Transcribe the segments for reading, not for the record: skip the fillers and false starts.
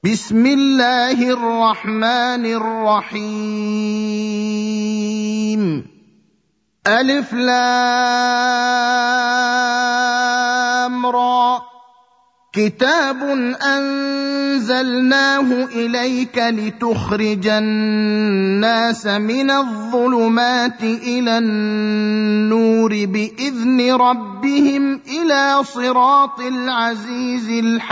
بسم الله الرحمن الرحيم ألف لام را كتاب أنزلناه إليك لتخرج الناس من الظلمات إلى النور بإذن ربهم إلى صراط العزيز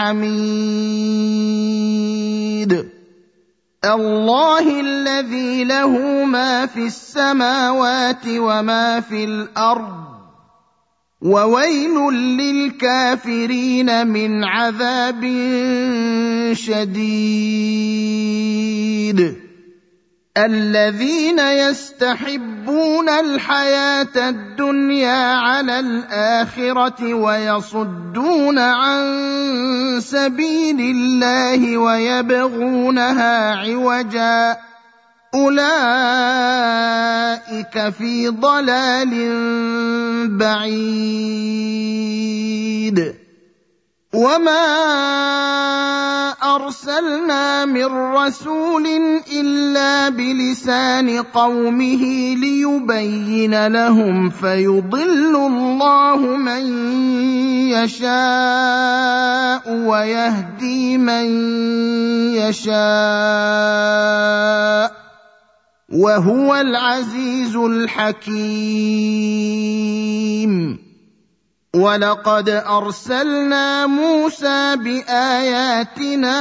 الحميد الله الذي له ما في السماوات وما في الأرض وويل للكافرين من عذاب شديد الذين يستحبون الحياة الدنيا على الآخرة ويصدون عن سبيل الله ويبغونها عوجا أولئك في ضلال بعيد وما أرسلنا من رسول إلا بلسان قومه ليبين لهم فيضل الله من يشاء ويهدي من يشاء وهو العزيز الحكيم ولقد أرسلنا موسى بآياتنا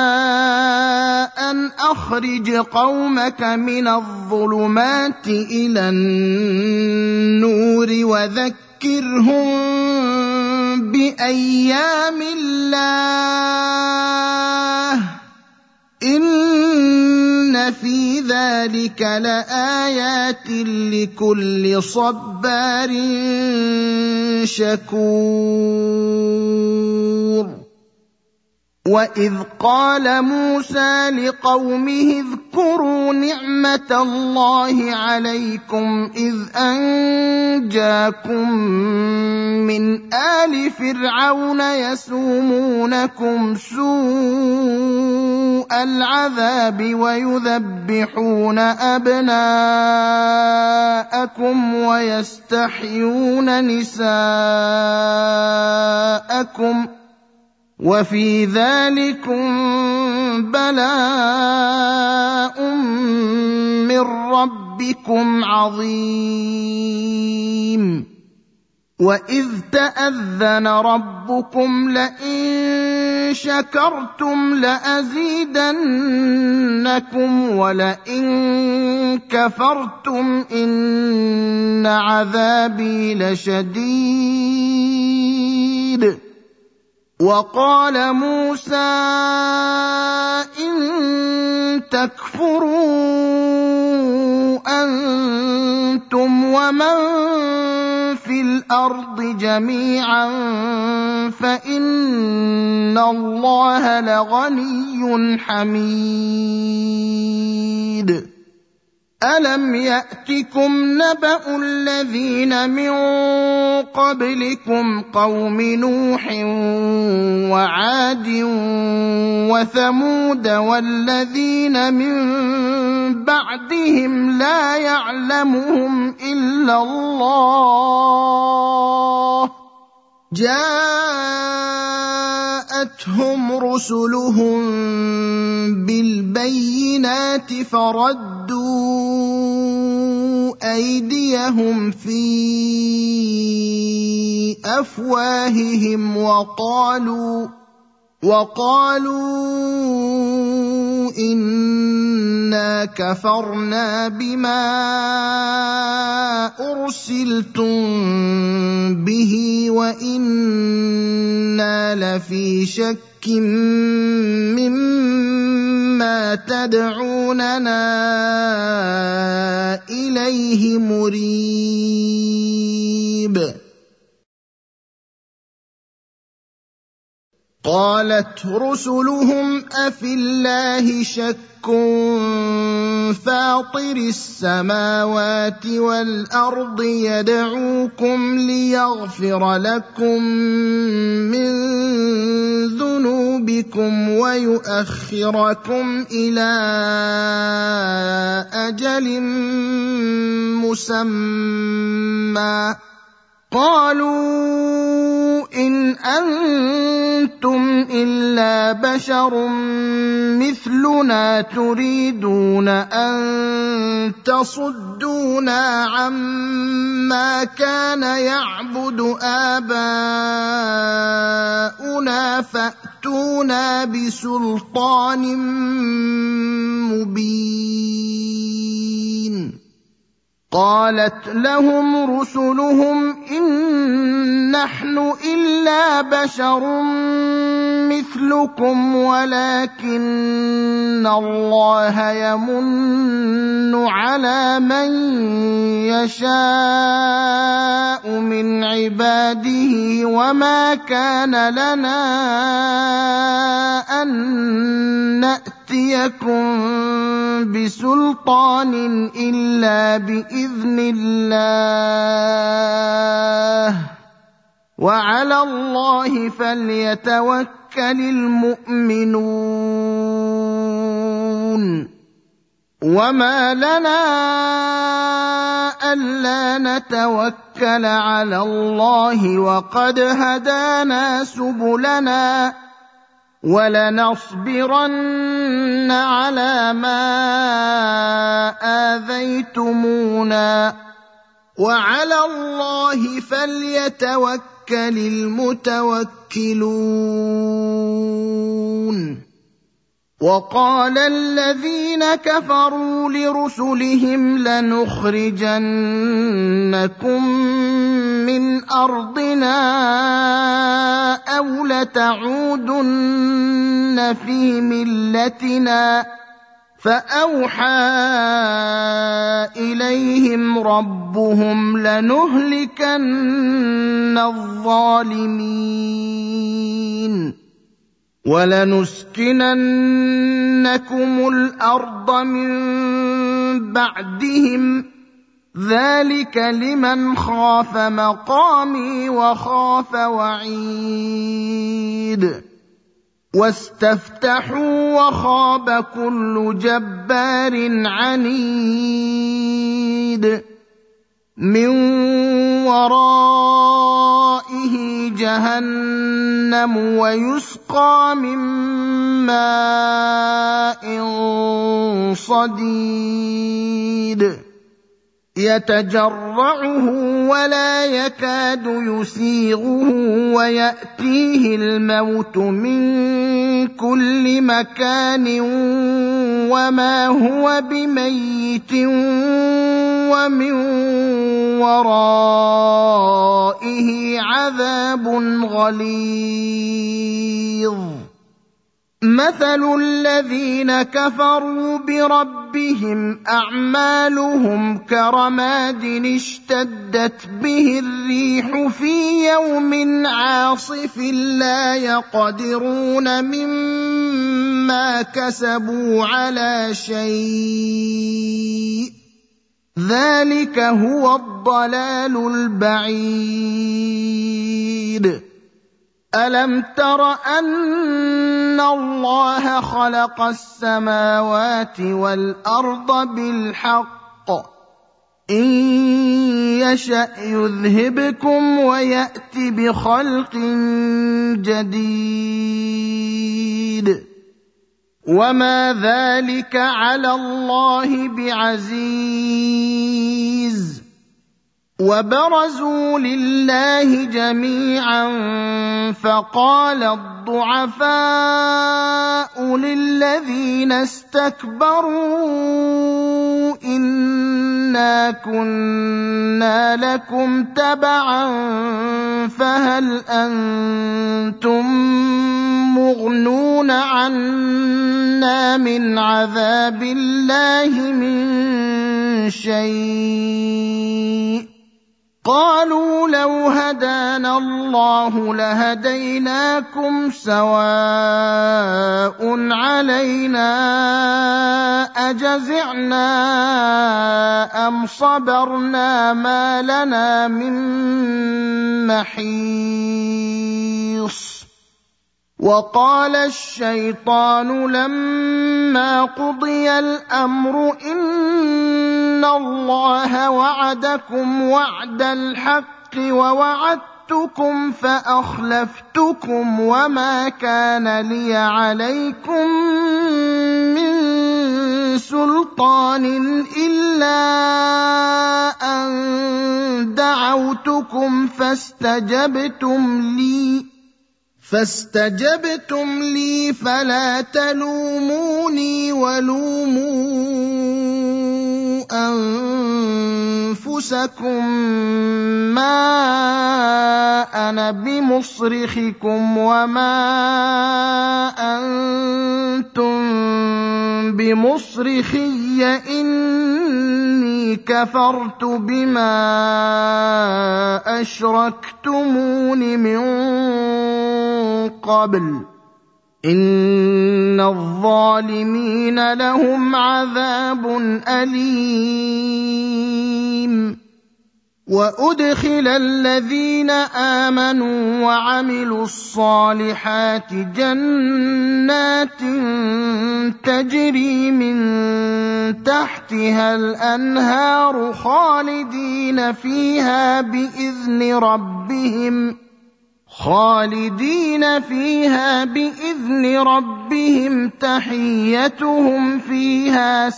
أن أخرج قومك من الظلمات إلى النور وذكرهم بأيام الله إن في ذلك لآيات لكل صبار شكور وإذ قال موسى لقومه اذكروا نعمة الله عليكم إذ أنجاكم من آل فرعون يسومونكم سوء العذاب ويذبحون أبناءكم ويستحيون نساءكم وفي ذلكم بلاء من ربكم عظيم وإذ تأذن ربكم لئن شكرتم لأزيدنكم ولئن كفرتم إن عذابي لشديد وقال موسى إن تكفروا أنتم ومن في الأرض جميعا فإن الله لغني حميد ألم يأتكم نبأ الذين من قبلكم قوم نوح وعاد وثمود والذين من بعدهم لا يعلمهم إلا الله جاءتهم رسلهم بالبينات فردوا أيديهم في أفواههم وقالوا إنا كفرنا بما أرسلتم به وإنا لفي شك مما تدعوننا إليه مريب قالت رسلهم أفي الله شك فاطر السماوات والأرض يدعوكم ليغفر لكم من ذنوبكم ويؤخركم إلى أجل مسمى قالوا إن أنتم إلا بشر مثلنا تريدون أن تصدونا عما كان يعبد آباؤنا فأتونا بسلطان مبين قالت لهم رسلهم إن نحن إلا بشر مثلكم ولكن الله يمن على من يشاء من عباده وما كان لنا أن نأتيكم بسلطان إلا بإذن الله وعلى الله فليتوكل المؤمنون وما لنا ألا نتوكل على الله وقد هدانا سبلنا ولنصبرن على ما آذيتمونا وعلى الله فليتوكل المتوكلون وقال الذين كفروا لرسلهم لنخرجنكم من أرضنا أو لتعودن في ملتنا فأوحى إليهم ربهم لنهلكن الظالمين ولنسكننكم الأرض من بعدهم ذلك لمن خاف مقامي وخاف وعيد واستفتحوا وخاب كل جبار عنيد من ورائه جهنم ويسقى من ماء صديد يتجرعه ولا يكاد يسيغه ويأتيه الموت من كل مكان وما هو بميت ومن ورائه عذاب غليظ مثل الذين كفروا بربهم أعمالهم كرماد اشتدت به الريح في يوم عاصف لا يقدرون مما كسبوا على شيء ذلك هو الضلال البعيد ألم تر أن الله خلق السماوات والأرض بالحق إن يشأ يذهبكم ويأت بخلق جديد وما ذلك على الله بعزيز وبرزوا لله جميعا فقال الضعفاء للذين استكبروا إنا كنا لكم تبعا فهل أنتم مغنون عنا من عذاب الله من شيء قالوا لو هدانا الله لهديناكم سواء علينا أجزعنا أم صبرنا ما لنا من محيص وقال الشيطان لما قضي الأمر إن الله وعدكم وعد الحق ووعدتكم فأخلفتكم وما كان لي عليكم من سلطان إلا أن دعوتكم فاستجبتم لي فلا تلوموني ولوموا أنفسكم ما أنا بمصرخكم وما أنتم بمصرخي إني كفرت بما أشركتمون من قبل إن الظالمين لهم عذاب أليم وأدخل الذين آمنوا وعملوا الصالحات جنات تجري من تحتها الأنهار خالدين فيها بإذن ربهم تحيتهم فيها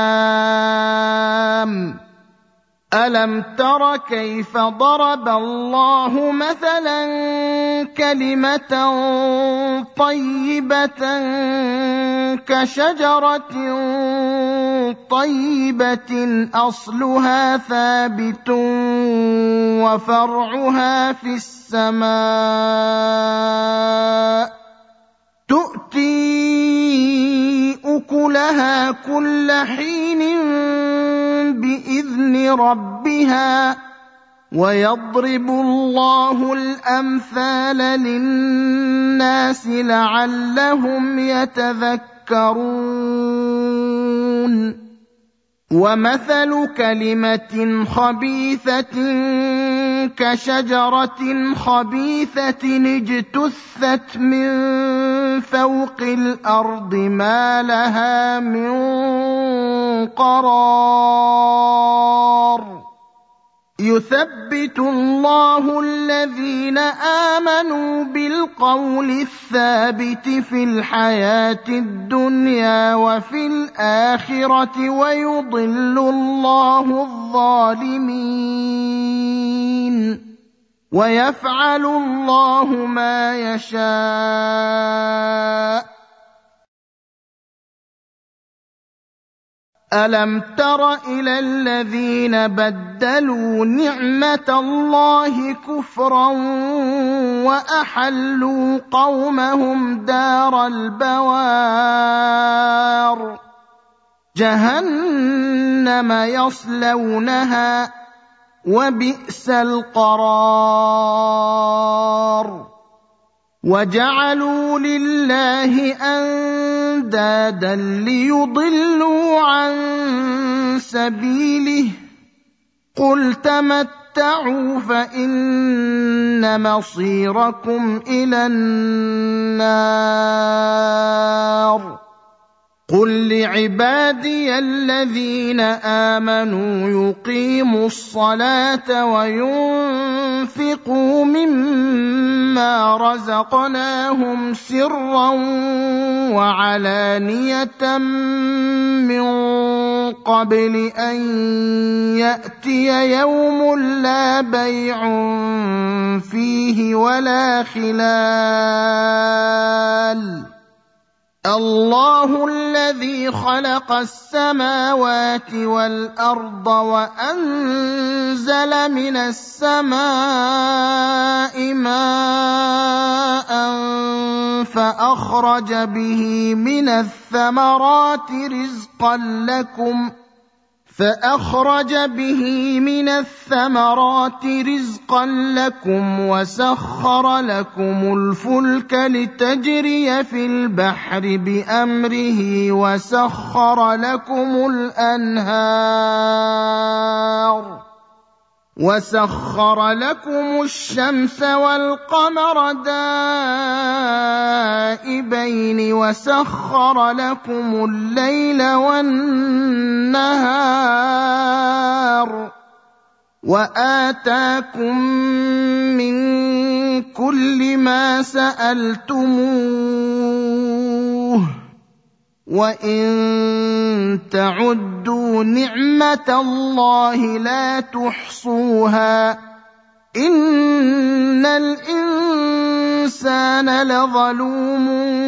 سلام ألم تر كيف ضرب الله مثلا كلمة طيبة كشجرة طيبة أصلها ثابت وفرعها في السماء تؤتي أكلها كل حين بإذن ربها ويضرب الله الأمثال للناس لعلهم يتذكرون ومثل كلمة خبيثة كشجرة خبيثة اجتثت من فوق الأرض ما لها من قرار يثبت الله الذين آمنوا بالقول الثابت في الحياة الدنيا وفي الآخرة ويضل الله الظالمين ويفعل الله ما يشاء ألم تر إلى الذين بدلوا نعمة الله كفرا وأحلوا قومهم دار البوار جهنم يصلونها وبئس القرار وجعلوا لله أندادا ليضلوا عن سبيله قل تمتعوا فإن مصيركم إلى النار قل لعبادي الذين آمنوا يقيموا الصلاة وينفقوا مما رزقناهم سرا وعلانية من قبل أن يأتي يوم لا بيع فيه ولا خلال الله الذي خلق السماوات والأرض وأنزل من السماء ماء فأخرج به من الثمرات رزقا لكم فأخرج به من الثمرات رزقا لكم وسخر لكم الفلك لتجري في البحر بأمره وسخر لكم الأنهار وسخر لكم الشمس والقمر دائبين وسخر لكم الليل والنهار وآتاكم من كل ما سألتموه وإن تعدوا نعمة الله لا تحصوها إن الإنسان لظلوم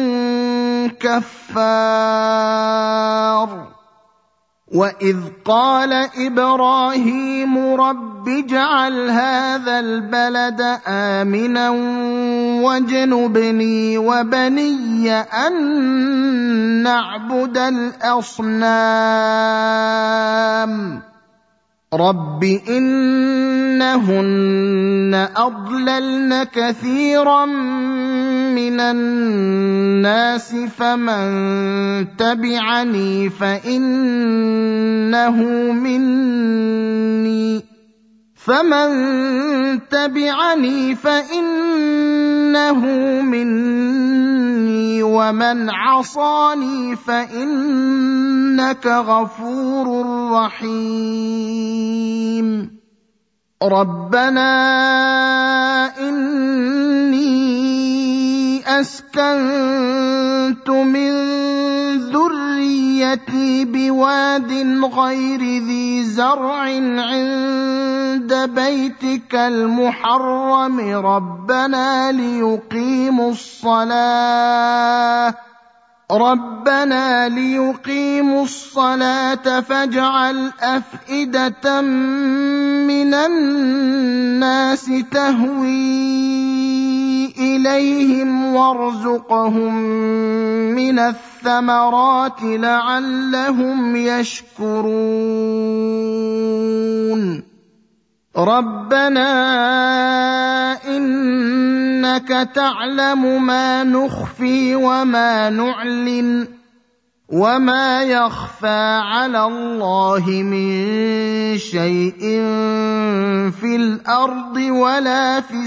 كفار وإذ قال إبراهيم رب اجعل هذا البلد آمنا واجنبني وبني أن نعبد الأصنام رب إنهن أضللن كثيرا من الناس فمن تبعني فإنه مني ومن عصاني فإنك غفور رحيم ربنا إني أسكنت من ذريتي بواد غير ذي زرع عند بيتك المحرم ربنا ليقيموا الصلاة فاجعل أفئدة من الناس تهوي إليهم وارزقهم من الثمرات لعلهم يشكرون ربنا إنك تعلم ما نخفي وما نعلن وما يخفى على الله من شيء في الأرض ولا في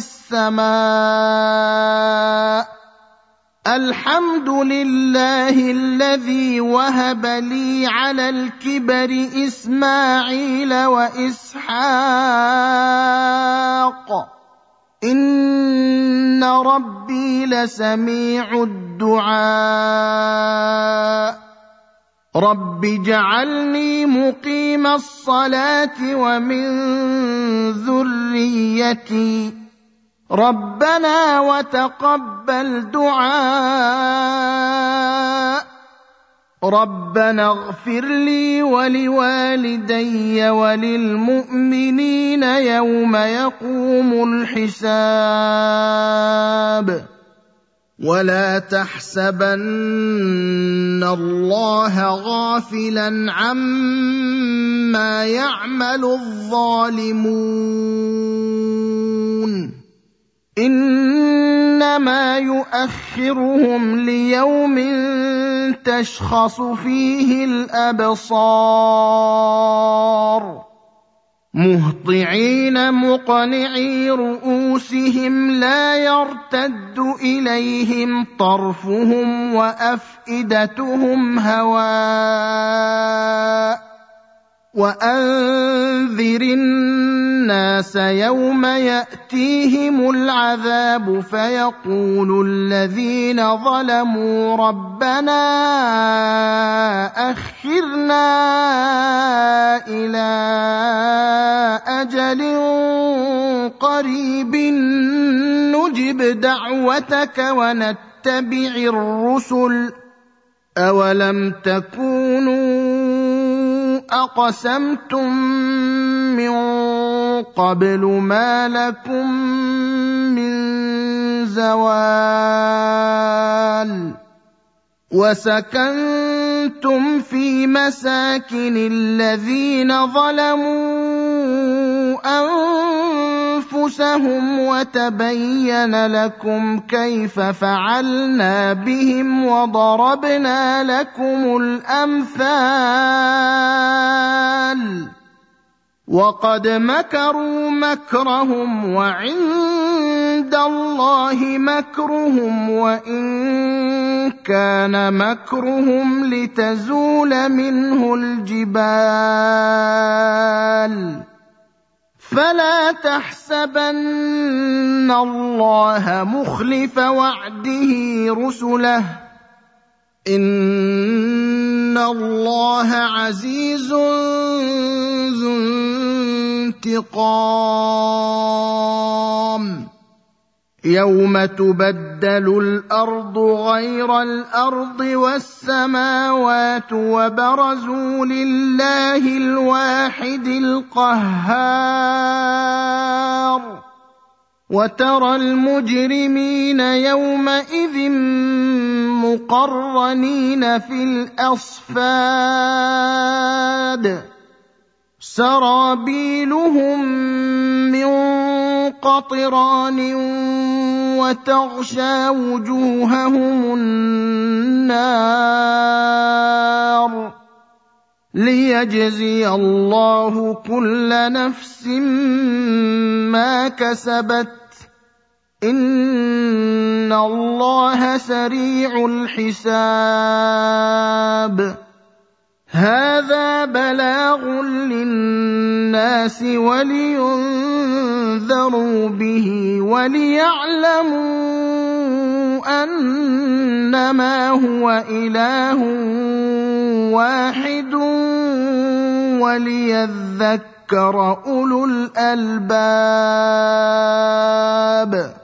السماء الحمد لله الذي وهب لي على الكبر إسماعيل وإسحاق إن ربي لسميع الدعاء رب اجعلني مقيم الصلاة ومن ذريتي ربنا وتقبل دعاء ربنا اغفر لي ولوالدي وللمؤمنين يوم يقوم الحساب ولا تحسبن الله غافلا عما يعمل الظالمون إنما يؤخرهم ليوم تشخص فيه الأبصار مهطعين مقنعي رؤوسهم لا يرتد إليهم طرفهم وأفئدتهم هواء وأنذر الناس يوم يأتيهم العذاب فيقول الذين ظلموا ربنا أخرنا إلى أجل قريب نجب دعوتك ونتبع الرسل أولم تكونوا أقسمتم من قبل ما لكم من زوال وسكنتم كنتم في مساكن الذين ظلموا أنفسهم وتبين لكم كيف فعلنا بهم وضربنا لكم الأمثال وقد مكروا مكرهم وعند الله مكرهم وإن كان مكرهم لتزول منه الجبال فلا تحسبن الله مخلف وعده رسله إن الله عزيز ذو انتقام يوم تبدل الأرض غير الأرض والسماوات وبرزوا لله الواحد القهار وترى المجرمين يومئذ مقرنين في الأصفاد سرابيلهم من قطران وتغشى وجوههم النار ليجزي الله كل نفس ما كسبت إن الله سريع الحساب هذا بلاغ للناس ولينذروا به وليعلموا أنما هو إله واحد وليذكر أولو الألباب